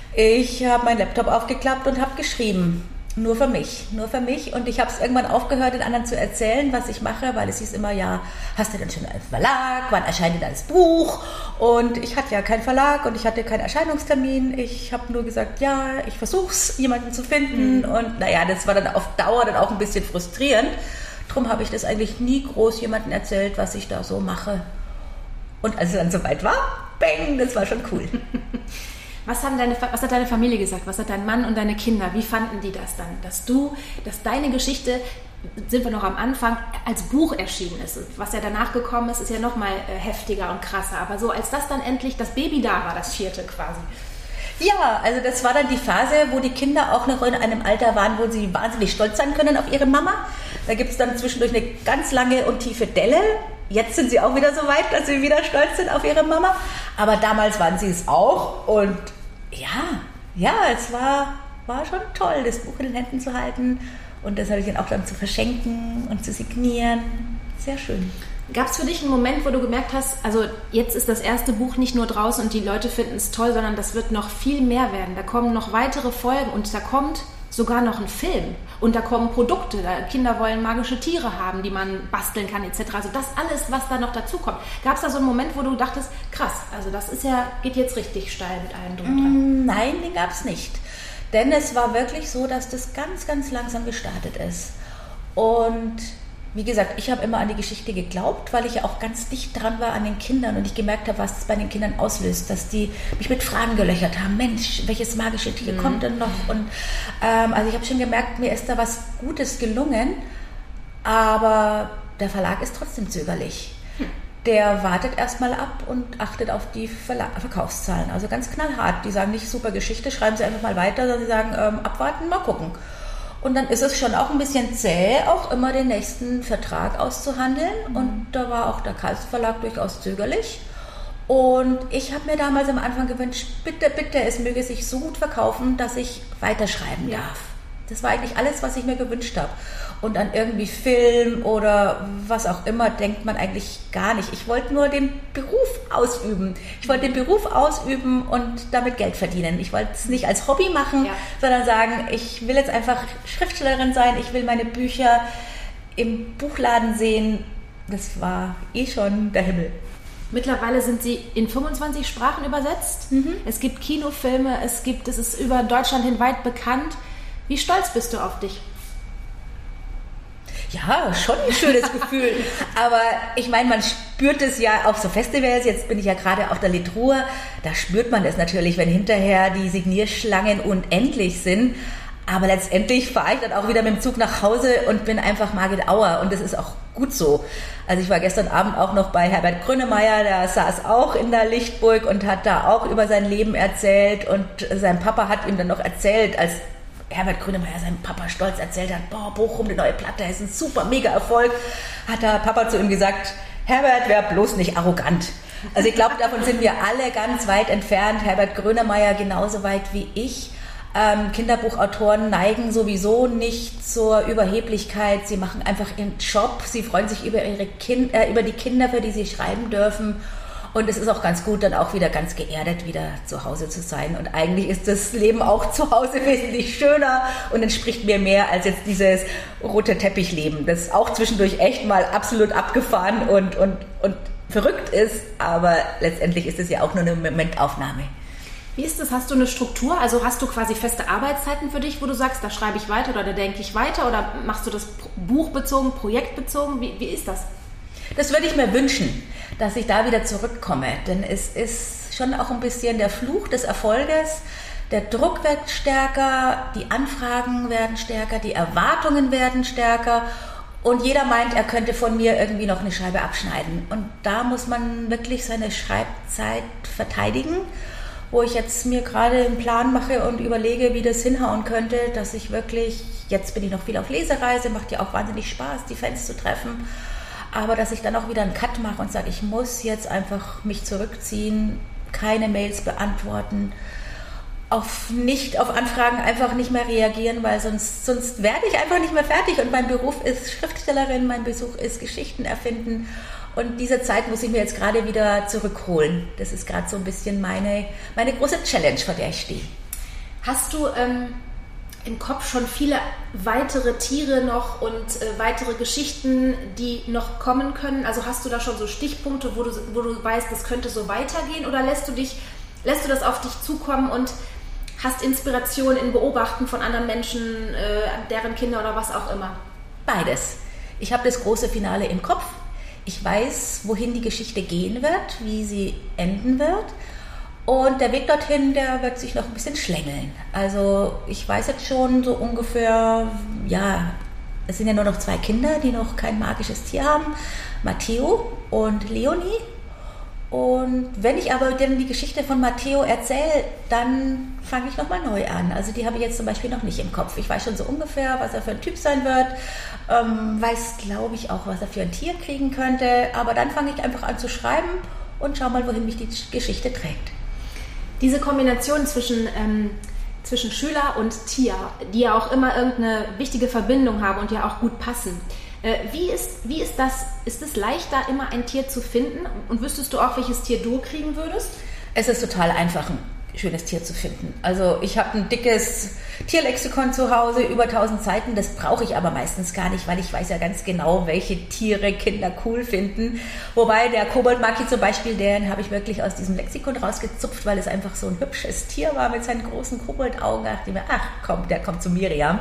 S3: Ich habe meinen Laptop aufgeklappt und habe geschrieben. Nur für mich, nur für mich. Und ich habe es irgendwann aufgehört, den anderen zu erzählen, was ich mache, weil es hieß immer, ja, hast du denn schon einen Verlag? Wann erscheint denn das Buch? Und ich hatte ja keinen Verlag und ich hatte keinen Erscheinungstermin. Ich habe nur gesagt, ja, ich versuche es, jemanden zu finden. Mhm. Und naja, das war dann auf Dauer dann auch ein bisschen frustrierend. Darum habe ich das eigentlich nie groß jemandem erzählt, was ich da so mache. Und als es dann soweit war, bang, das war schon cool.
S2: Was, haben deine, was hat deine Familie gesagt? Was hat dein Mann und deine Kinder? Wie fanden die das dann? Dass du, dass deine Geschichte, sind wir noch am Anfang, als Buch erschienen ist. Was ja danach gekommen ist, ist ja noch mal heftiger und krasser. Aber so, als das dann endlich das Baby da war, das vierte quasi.
S3: Ja, also das war dann die Phase, wo die Kinder auch noch in einem Alter waren, wo sie wahnsinnig stolz sein können auf ihre Mama. Da gibt es dann zwischendurch eine ganz lange und tiefe Delle. Jetzt sind sie auch wieder so weit, dass sie wieder stolz sind auf ihre Mama. Aber damals waren sie es auch. Und ja, ja, es war, war schon toll, das Buch in den Händen zu halten und das habe ich dann auch dann zu verschenken und zu signieren. Sehr schön.
S2: Gab es für dich einen Moment, wo du gemerkt hast, also jetzt ist das erste Buch nicht nur draußen und die Leute finden es toll, sondern das wird noch viel mehr werden. Da kommen noch weitere Folgen und da kommt sogar noch ein Film und da kommen Produkte. Da Kinder wollen magische Tiere haben, die man basteln kann et cetera. Also das alles, was da noch dazu kommt. Gab es da so einen Moment, wo du dachtest, krass, also das ist ja, geht jetzt richtig steil mit allem drum dran?
S3: Nein, den gab es nicht. Denn es war wirklich so, dass das ganz, ganz langsam gestartet ist. Und wie gesagt, ich habe immer an die Geschichte geglaubt, weil ich ja auch ganz dicht dran war an den Kindern und ich gemerkt habe, was es bei den Kindern auslöst, dass die mich mit Fragen gelöchert haben. Mensch, welches magische Tier mhm. kommt denn noch? Und ähm, also ich habe schon gemerkt, mir ist da was Gutes gelungen, aber der Verlag ist trotzdem zögerlich. Hm. Der wartet erstmal ab und achtet auf die Verla- Verkaufszahlen. Also ganz knallhart. Die sagen nicht, super Geschichte, schreiben Sie einfach mal weiter, sondern sie sagen, ähm, abwarten, mal gucken. Und dann ist es schon auch ein bisschen zäh, auch immer den nächsten Vertrag auszuhandeln. Mhm. Und da war auch der Carlsen Verlag durchaus zögerlich. Und ich habe mir damals am Anfang gewünscht, bitte, bitte, es möge sich so gut verkaufen, dass ich weiterschreiben ja. darf. Das war eigentlich alles, was ich mir gewünscht habe. Und an irgendwie Film oder was auch immer denkt man eigentlich gar nicht. Ich wollte nur den Beruf ausüben. Ich wollte den Beruf ausüben und damit Geld verdienen. Ich wollte es nicht als Hobby machen, ja. sondern sagen, ich will jetzt einfach Schriftstellerin sein. Ich will meine Bücher im Buchladen sehen. Das war eh schon der Himmel.
S2: Mittlerweile sind sie in fünfundzwanzig Sprachen übersetzt. Mhm. Es gibt Kinofilme, es gibt, es ist über Deutschland hinweit bekannt. Wie stolz bist du auf dich?
S3: Ja, schon ein schönes Gefühl. Aber ich meine, man spürt es ja auf so Festivals. Jetzt bin ich ja gerade auf der Litruhr. Da spürt man es natürlich, wenn hinterher die Signierschlangen unendlich sind. Aber letztendlich fahre ich dann auch wieder mit dem Zug nach Hause und bin einfach Margit Auer und das ist auch gut so. Also ich war gestern Abend auch noch bei Herbert Grönemeyer, der saß auch in der Lichtburg und hat da auch über sein Leben erzählt und sein Papa hat ihm dann noch erzählt, als Herbert Grönemeyer seinem Papa stolz erzählt hat, boah, Bochum, die neue Platte ist ein super, mega Erfolg, hat der Papa zu ihm gesagt, Herbert, wär bloß nicht arrogant. Also ich glaube, davon sind wir alle ganz weit entfernt. Herbert Grönemeyer genauso weit wie ich. Ähm, Kinderbuchautoren neigen sowieso nicht zur Überheblichkeit. Sie machen einfach ihren Job. Sie freuen sich über, ihre kind, äh, über die Kinder, für die sie schreiben dürfen. Und es ist auch ganz gut, dann auch wieder ganz geerdet wieder zu Hause zu sein. Und eigentlich ist das Leben auch zu Hause wesentlich schöner und entspricht mir mehr als jetzt dieses rote Teppichleben, das auch zwischendurch echt mal absolut abgefahren und, und, und verrückt ist. Aber letztendlich ist es ja auch nur eine Momentaufnahme.
S2: Wie ist das? Hast du eine Struktur? Also hast du quasi feste Arbeitszeiten für dich, wo du sagst, da schreibe ich weiter oder da denke ich weiter? Oder machst du das buchbezogen, projektbezogen? Wie, wie ist das?
S3: Das würde ich mir wünschen, dass ich da wieder zurückkomme. Denn es ist schon auch ein bisschen der Fluch des Erfolges. Der Druck wird stärker, die Anfragen werden stärker, die Erwartungen werden stärker. Und jeder meint, er könnte von mir irgendwie noch eine Scheibe abschneiden. Und da muss man wirklich seine Schreibzeit verteidigen, wo ich jetzt mir gerade einen Plan mache und überlege, wie das hinhauen könnte, dass ich wirklich, jetzt bin ich noch viel auf Lesereise, macht ja auch wahnsinnig Spaß, die Fans zu treffen, aber dass ich dann auch wieder einen Cut mache und sage, ich muss jetzt einfach mich zurückziehen, keine Mails beantworten, auf nicht auf Anfragen einfach nicht mehr reagieren, weil sonst, sonst werde ich einfach nicht mehr fertig und mein Beruf ist Schriftstellerin, mein Beruf ist Geschichten erfinden und diese Zeit muss ich mir jetzt gerade wieder zurückholen. Das ist gerade so ein bisschen meine, meine große Challenge, vor der ich stehe.
S2: Hast du ähm, im Kopf schon viele weitere Tiere noch und äh, weitere Geschichten, die noch kommen können? Also hast du da schon so Stichpunkte, wo du, wo du weißt, das könnte so weitergehen oder lässt du dich, lässt du das auf dich zukommen und hast Inspiration in Beobachten von anderen Menschen, äh, deren Kinder oder was auch immer?
S3: Beides. Ich habe das große Finale im Kopf. Ich weiß, wohin die Geschichte gehen wird, wie sie enden wird. Und der Weg dorthin, der wird sich noch ein bisschen schlängeln. Also ich weiß jetzt schon so ungefähr, ja, es sind ja nur noch zwei Kinder, die noch kein magisches Tier haben. Matteo und Leonie. Und wenn ich aber dann die Geschichte von Matteo erzähle, dann fange ich nochmal neu an. Also die habe ich jetzt zum Beispiel noch nicht im Kopf. Ich weiß schon so ungefähr, was er für ein Typ sein wird. Ähm, weiß, glaube ich, auch, was er für ein Tier kriegen könnte. Aber dann fange ich einfach an zu schreiben und schau mal, wohin mich die Geschichte trägt.
S2: Diese Kombination zwischen, ähm, zwischen Schüler und Tier, die ja auch immer irgendeine wichtige Verbindung haben und ja auch gut passen. Wie ist, wie ist das? Ist es leichter, immer ein Tier zu finden? Und wüsstest du auch, welches Tier du kriegen würdest?
S3: Es ist total einfach, ein schönes Tier zu finden. Also ich habe ein dickes Tierlexikon zu Hause, über tausend Seiten. Das brauche ich aber meistens gar nicht, weil ich weiß ja ganz genau, welche Tiere Kinder cool finden. Wobei der Koboldmaki zum Beispiel, den habe ich wirklich aus diesem Lexikon rausgezupft, weil es einfach so ein hübsches Tier war mit seinen großen Koboldaugen. Da dachte ich mir, ach komm, der kommt zu Miriam.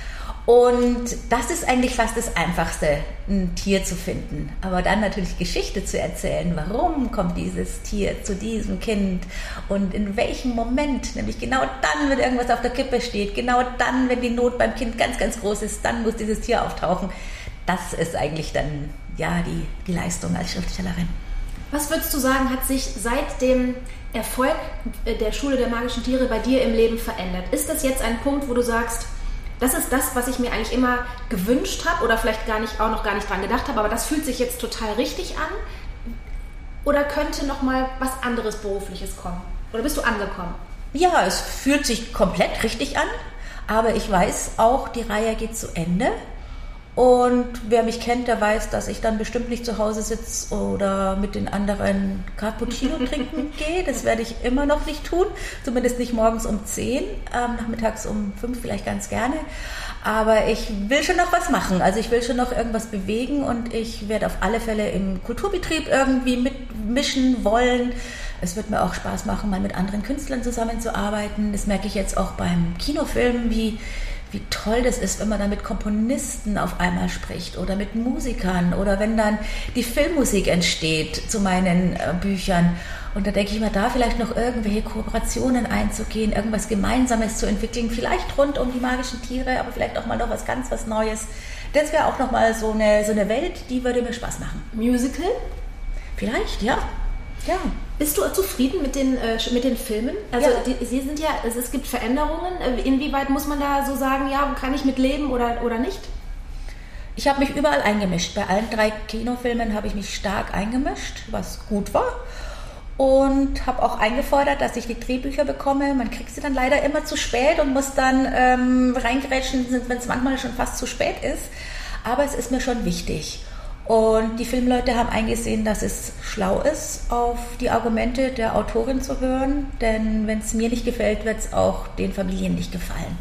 S3: Und das ist eigentlich fast das Einfachste, ein Tier zu finden. Aber dann natürlich Geschichte zu erzählen. Warum kommt dieses Tier zu diesem Kind? Und in welchem Moment? Nämlich genau dann, wenn irgendwas auf der Kippe steht. Genau dann, wenn die Not beim Kind ganz, ganz groß ist. Dann muss dieses Tier auftauchen. Das ist eigentlich dann ja die, die Leistung als Schriftstellerin.
S2: Was würdest du sagen, hat sich seit dem Erfolg der Schule der magischen Tiere bei dir im Leben verändert? Ist das jetzt ein Punkt, wo du sagst, das ist das, was ich mir eigentlich immer gewünscht habe oder vielleicht gar nicht, auch noch gar nicht dran gedacht habe, aber das fühlt sich jetzt total richtig an? Oder könnte noch mal was anderes Berufliches kommen? Oder bist du angekommen?
S3: Ja, es fühlt sich komplett richtig an, aber ich weiß auch, die Reihe geht zu Ende. Und wer mich kennt, der weiß, dass ich dann bestimmt nicht zu Hause sitze oder mit den anderen Cappuccino trinken gehe. Das werde ich immer noch nicht tun. Zumindest nicht morgens um zehn, ähm, nachmittags um fünf vielleicht ganz gerne. Aber ich will schon noch was machen. Also ich will schon noch irgendwas bewegen und ich werde auf alle Fälle im Kulturbetrieb irgendwie mitmischen wollen. Es wird mir auch Spaß machen, mal mit anderen Künstlern zusammenzuarbeiten. Das merke ich jetzt auch beim Kinofilm, wie wie toll das ist, wenn man da mit Komponisten auf einmal spricht oder mit Musikern oder wenn dann die Filmmusik entsteht zu meinen äh, Büchern. Und da denke ich mir, da vielleicht noch irgendwelche Kooperationen einzugehen, irgendwas Gemeinsames zu entwickeln, vielleicht rund um die magischen Tiere, aber vielleicht auch mal noch was ganz was Neues. Das wäre auch nochmal so eine, so eine Welt, die würde mir Spaß machen.
S2: Musical?
S3: Vielleicht, ja. ja.
S2: Bist du zufrieden mit den, äh, mit den Filmen? Also
S3: ja.
S2: die, sie sind ja, es, es gibt Veränderungen. Inwieweit muss man da so sagen, ja, kann ich mit leben oder, oder nicht?
S3: Ich habe mich überall eingemischt. Bei allen drei Kinofilmen habe ich mich stark eingemischt, was gut war. Und habe auch eingefordert, dass ich die Drehbücher bekomme. Man kriegt sie dann leider immer zu spät und muss dann ähm, reingrätschen, wenn es manchmal schon fast zu spät ist. Aber es ist mir schon wichtig. Und die Filmleute haben eingesehen, dass es schlau ist, auf die Argumente der Autorin zu hören. Denn wenn es mir nicht gefällt, wird es auch den Familien nicht gefallen.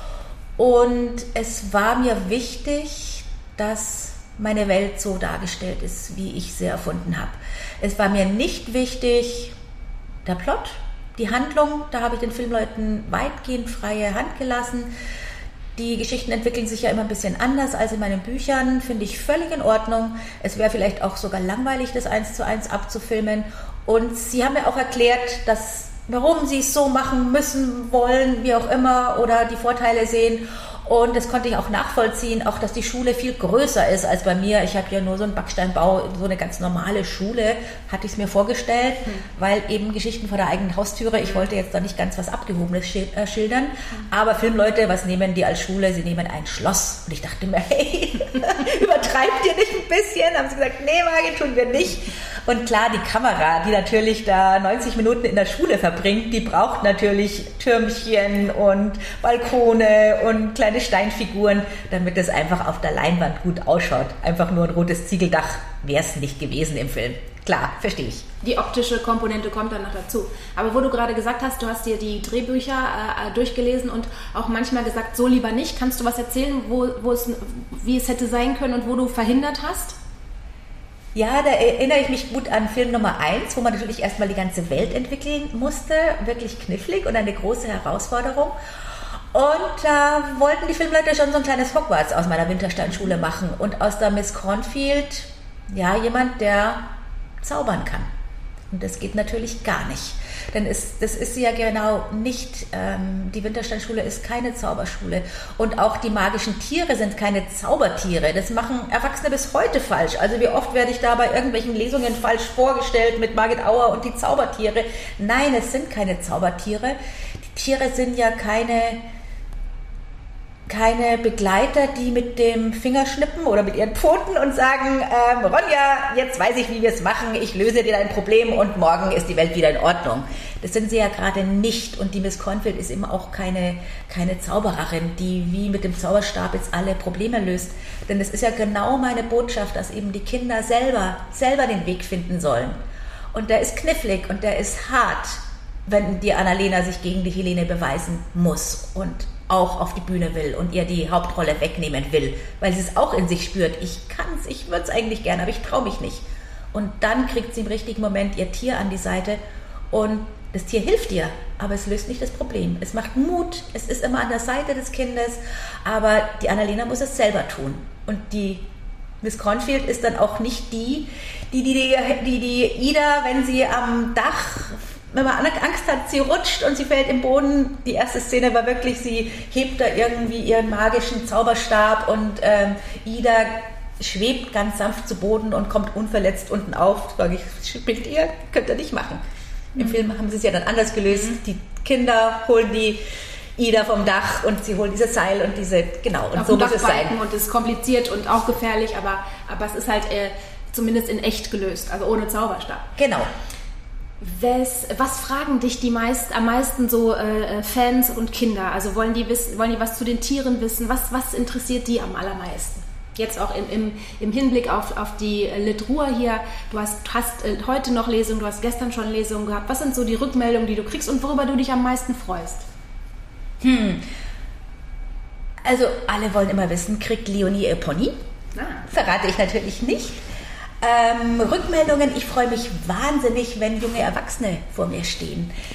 S3: Und es war mir wichtig, dass meine Welt so dargestellt ist, wie ich sie erfunden habe. Es war mir nicht wichtig, der Plot, die Handlung, da habe ich den Filmleuten weitgehend freie Hand gelassen. Die Geschichten entwickeln sich ja immer ein bisschen anders als in meinen Büchern, finde ich völlig in Ordnung. Es wäre vielleicht auch sogar langweilig, das eins zu eins abzufilmen. Und sie haben mir auch erklärt, dass, warum sie es so machen müssen, wollen, wie auch immer, oder die Vorteile sehen. Und das konnte ich auch nachvollziehen, auch dass die Schule viel größer ist als bei mir. Ich habe ja nur so einen Backsteinbau, so eine ganz normale Schule, hatte ich es mir vorgestellt, hm. weil eben Geschichten vor der eigenen Haustüre, ich wollte jetzt da nicht ganz was Abgehobenes schildern, hm. aber Filmleute, was nehmen die als Schule? Sie nehmen ein Schloss. Und ich dachte mir, hey, übertreibt ihr nicht ein bisschen? Haben sie gesagt, nee, Margit, tun wir nicht. Und klar, die Kamera, die natürlich da neunzig Minuten in der Schule verbringt, die braucht natürlich Türmchen und Balkone und kleine Steinfiguren, damit es einfach auf der Leinwand gut ausschaut. Einfach nur ein rotes Ziegeldach wäre es nicht gewesen im Film. Klar, verstehe ich.
S2: Die optische Komponente kommt dann noch dazu. Aber wo du gerade gesagt hast, du hast dir die Drehbücher äh, durchgelesen und auch manchmal gesagt, so lieber nicht. Kannst du was erzählen, wo, wo es, wie es hätte sein können und wo du verhindert hast?
S3: Ja, da erinnere ich mich gut an Film Nummer eins, wo man natürlich erstmal die ganze Welt entwickeln musste. Wirklich knifflig und eine große Herausforderung. Und da äh, wollten die Filmleute schon so ein kleines Hogwarts aus meiner Wintersteinschule machen. Und aus der Miss Cornfield, ja, jemand, der zaubern kann. Und das geht natürlich gar nicht. Denn es, das ist sie ja genau nicht. Ähm, die Wintersteinschule ist keine Zauberschule. Und auch die magischen Tiere sind keine Zaubertiere. Das machen Erwachsene bis heute falsch. Also wie oft werde ich da bei irgendwelchen Lesungen falsch vorgestellt mit Margit Auer und die Zaubertiere. Nein, es sind keine Zaubertiere. Die Tiere sind ja keine... keine Begleiter, die mit dem Finger schnippen oder mit ihren Pfoten und sagen, ähm, Ronja, jetzt weiß ich, wie wir es machen, ich löse dir dein Problem und morgen ist die Welt wieder in Ordnung. Das sind sie ja gerade nicht und die Miss Cornfield ist eben auch keine, keine Zaubererin, die wie mit dem Zauberstab jetzt alle Probleme löst. Denn es ist ja genau meine Botschaft, dass eben die Kinder selber, selber den Weg finden sollen. Und der ist knifflig und der ist hart, wenn die Annalena sich gegen die Helene beweisen muss und auch auf die Bühne will und ihr die Hauptrolle wegnehmen will, weil sie es auch in sich spürt. Ich kann's, ich würde es eigentlich gerne, aber ich traue mich nicht. Und dann kriegt sie im richtigen Moment ihr Tier an die Seite und das Tier hilft ihr, aber es löst nicht das Problem. Es macht Mut, es ist immer an der Seite des Kindes, aber die Annalena muss es selber tun. Und die Miss Cornfield ist dann auch nicht die, die die, die, die, die Ida, wenn sie am Dach... wenn man Angst hat, sie rutscht und sie fällt im Boden. Die erste Szene war wirklich, sie hebt da irgendwie ihren magischen Zauberstab und ähm, Ida schwebt ganz sanft zu Boden und kommt unverletzt unten auf. Sag ich, spinnt ihr? Könnt ihr nicht machen. Mhm. Im Film haben sie es ja dann anders gelöst. Mhm. Die Kinder holen die Ida vom Dach und sie holen dieses Seil und diese, genau, und
S2: auf
S3: so muss es sein.
S2: Und es ist kompliziert und auch gefährlich, aber, aber es ist halt äh, zumindest in echt gelöst, also ohne Zauberstab.
S3: Genau.
S2: Was, was fragen dich die meist, am meisten so äh, Fans und Kinder? Also wollen die wissen, wollen die was zu den Tieren wissen? Was, was interessiert die am allermeisten? Jetzt auch im, im, im Hinblick auf, auf die Literatur hier. Du hast, hast äh, heute noch Lesungen, du hast gestern schon Lesungen gehabt. Was sind so die Rückmeldungen, die du kriegst und worüber du dich am meisten freust?
S3: Hm. Also alle wollen immer wissen, kriegt Leonie ihr Pony? Ah. Verrate ich natürlich nicht. Ähm, Rückmeldungen, ich freue mich wahnsinnig, wenn junge Erwachsene vor mir stehen.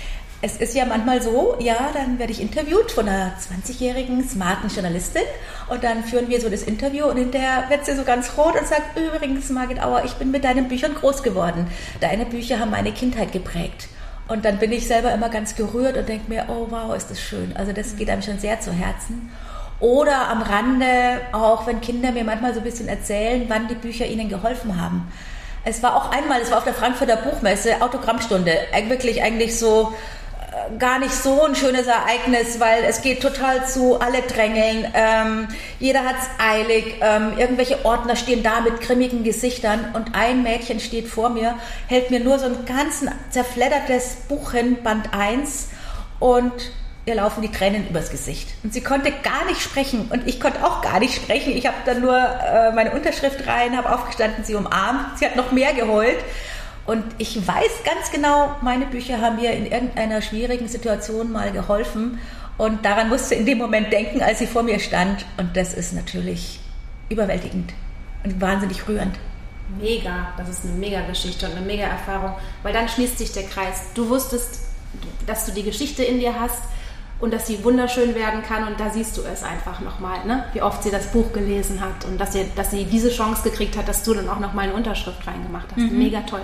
S3: es ist ja manchmal so, ja, dann werde ich interviewt von einer zwanzigjährigen, smarten Journalistin und dann führen wir so das Interview und hinterher wird sie so ganz rot und sagt, übrigens Margit Auer, ich bin mit deinen Büchern groß geworden. Deine Bücher haben meine Kindheit geprägt. Und dann bin ich selber immer ganz gerührt und denke mir, oh wow, ist das schön. Also das geht einem schon sehr zu Herzen. Oder am Rande, auch wenn Kinder mir manchmal so ein bisschen erzählen, wann die Bücher ihnen geholfen haben. Es war auch einmal, es war auf der Frankfurter Buchmesse, Autogrammstunde, wirklich eigentlich so äh, gar nicht so ein schönes Ereignis, weil es geht total zu, alle drängeln, ähm, jeder hat's eilig, ähm, irgendwelche Ordner stehen da mit grimmigen Gesichtern und ein Mädchen steht vor mir, hält mir nur so ein ganz zerfleddertes Buch hin, Band eins und ihr laufen die Tränen übers Gesicht. Und sie konnte gar nicht sprechen und ich konnte auch gar nicht sprechen. Ich habe dann nur äh, meine Unterschrift rein, habe aufgestanden, sie umarmt. Sie hat noch mehr geheult. Und ich weiß ganz genau, meine Bücher haben mir in irgendeiner schwierigen Situation mal geholfen. Und daran musste ich in dem Moment denken, als sie vor mir stand. Und das ist natürlich überwältigend und wahnsinnig rührend.
S2: Mega, das ist eine Mega-Geschichte und eine Mega-Erfahrung. Weil dann schließt sich der Kreis. Du wusstest, dass du die Geschichte in dir hast, und dass sie wunderschön werden kann und da siehst du es einfach nochmal, ne? Wie oft sie das Buch gelesen hat und dass sie, dass sie diese Chance gekriegt hat, dass du dann auch nochmal eine Unterschrift reingemacht hast. Mhm. Mega toll.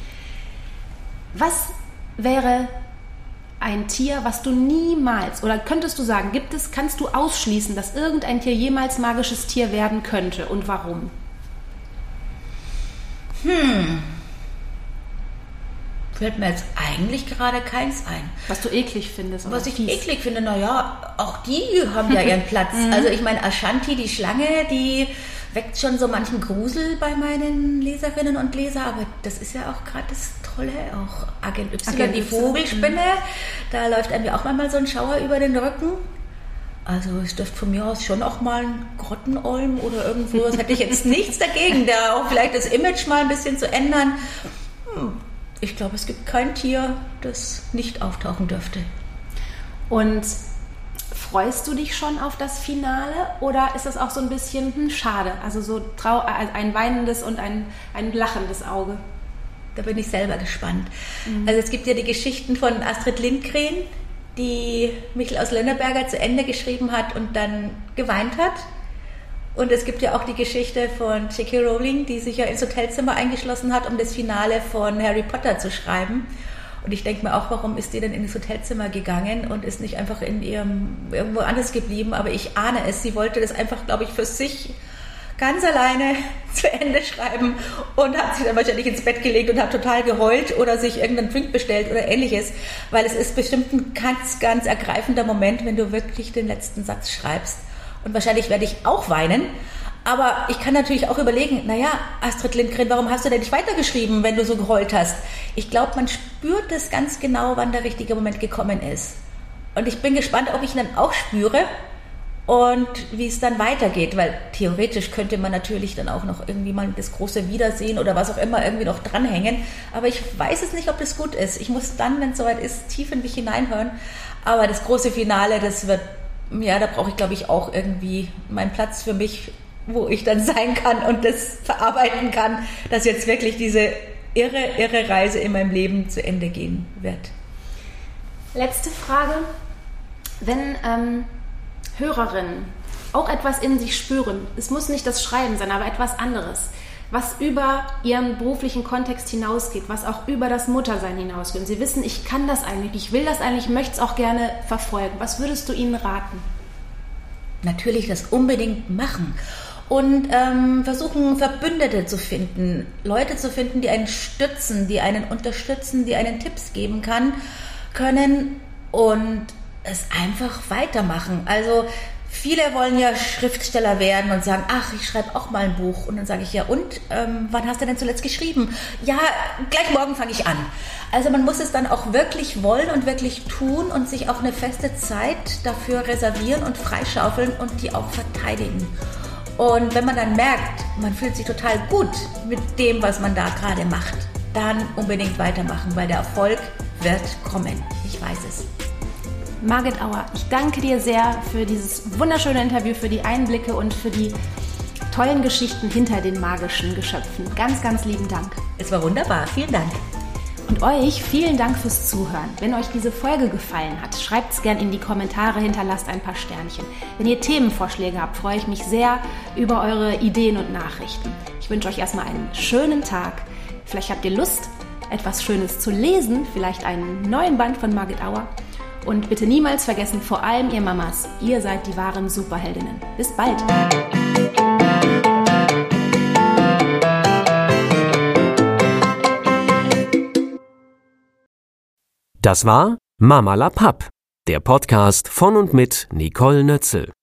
S2: Was wäre ein Tier, was du niemals, oder könntest du sagen, gibt es, kannst du ausschließen, dass irgendein Tier jemals magisches Tier werden könnte und warum?
S3: Hm... Fällt mir jetzt eigentlich gerade keins ein.
S2: Was du eklig findest. Oder
S3: Was ich fies. eklig finde, naja, auch die haben ja ihren Platz. Also ich meine, Ashanti, die Schlange, die weckt schon so manchen Grusel bei meinen Leserinnen und Lesern, aber das ist ja auch gerade das Tolle, auch Agent Y, Agent die Vogelspinne, mhm. Da läuft einem ja auch manchmal so ein Schauer über den Rücken. Also es dürfte von mir aus schon auch mal ein Grottenolm oder irgendwo, das hätte ich jetzt nichts dagegen, da auch vielleicht das Image mal ein bisschen zu ändern. Hm. Ich glaube, es gibt kein Tier, das nicht auftauchen dürfte.
S2: Und freust du dich schon auf das Finale oder ist das auch so ein bisschen hm, schade? Also so trau- ein weinendes und ein, ein lachendes Auge?
S3: Da bin ich selber gespannt. Mhm. Also es gibt ja die Geschichten von Astrid Lindgren, die Michel aus Lönneberger zu Ende geschrieben hat und dann geweint hat. Und es gibt ja auch die Geschichte von J K Rowling, die sich ja ins Hotelzimmer eingeschlossen hat, um das Finale von Harry Potter zu schreiben. Und ich denke mir auch, warum ist die denn ins Hotelzimmer gegangen und ist nicht einfach in ihrem irgendwo anders geblieben? Aber ich ahne es, sie wollte das einfach, glaube ich, für sich ganz alleine zu Ende schreiben und hat sich dann wahrscheinlich ins Bett gelegt und hat total geheult oder sich irgendeinen Drink bestellt oder ähnliches. Weil es ist bestimmt ein ganz, ganz ergreifender Moment, wenn du wirklich den letzten Satz schreibst. Und wahrscheinlich werde ich auch weinen. Aber ich kann natürlich auch überlegen, naja, Astrid Lindgren, warum hast du denn nicht weitergeschrieben, wenn du so geheult hast? Ich glaube, man spürt das ganz genau, wann der richtige Moment gekommen ist. Und ich bin gespannt, ob ich ihn dann auch spüre und wie es dann weitergeht. Weil theoretisch könnte man natürlich dann auch noch irgendwie mal das große Wiedersehen oder was auch immer irgendwie noch dranhängen. Aber ich weiß es nicht, ob das gut ist. Ich muss dann, wenn es soweit ist, tief in mich hineinhören. Aber das große Finale, das wird... Ja, da brauche ich, glaube ich, auch irgendwie meinen Platz für mich, wo ich dann sein kann und das verarbeiten kann, dass jetzt wirklich diese irre, irre Reise in meinem Leben zu Ende gehen wird.
S2: Letzte Frage. Wenn ähm, Hörerinnen auch etwas in sich spüren, es muss nicht das Schreiben sein, aber etwas anderes, was über ihren beruflichen Kontext hinausgeht, was auch über das Muttersein hinausgeht. Und sie wissen, ich kann das eigentlich, ich will das eigentlich, ich möchte es auch gerne verfolgen. Was würdest du ihnen raten?
S3: Natürlich das unbedingt machen und ähm, versuchen, Verbündete zu finden, Leute zu finden, die einen stützen, die einen unterstützen, die einen Tipps geben kann, können und es einfach weitermachen. Also viele wollen ja Schriftsteller werden und sagen, ach, ich schreibe auch mal ein Buch. Und dann sage ich, ja und, ähm, wann hast du denn zuletzt geschrieben? Ja, gleich morgen fange ich an. Also man muss es dann auch wirklich wollen und wirklich tun und sich auch eine feste Zeit dafür reservieren und freischaufeln und die auch verteidigen. Und wenn man dann merkt, man fühlt sich total gut mit dem, was man da gerade macht, dann unbedingt weitermachen, weil der Erfolg wird kommen. Ich weiß es.
S2: Margit Auer, ich danke dir sehr für dieses wunderschöne Interview, für die Einblicke und für die tollen Geschichten hinter den magischen Geschöpfen. Ganz, ganz lieben Dank.
S3: Es war wunderbar. Vielen Dank.
S2: Und euch vielen Dank fürs Zuhören. Wenn euch diese Folge gefallen hat, schreibt es gerne in die Kommentare, hinterlasst ein paar Sternchen. Wenn ihr Themenvorschläge habt, freue ich mich sehr über eure Ideen und Nachrichten. Ich wünsche euch erstmal einen schönen Tag. Vielleicht habt ihr Lust, etwas Schönes zu lesen, vielleicht einen neuen Band von Margit Auer. Und bitte niemals vergessen, vor allem ihr Mamas, ihr seid die wahren Superheldinnen. Bis bald!
S1: Das war Mama la Papp, der Podcast von und mit Nicole Nötzel.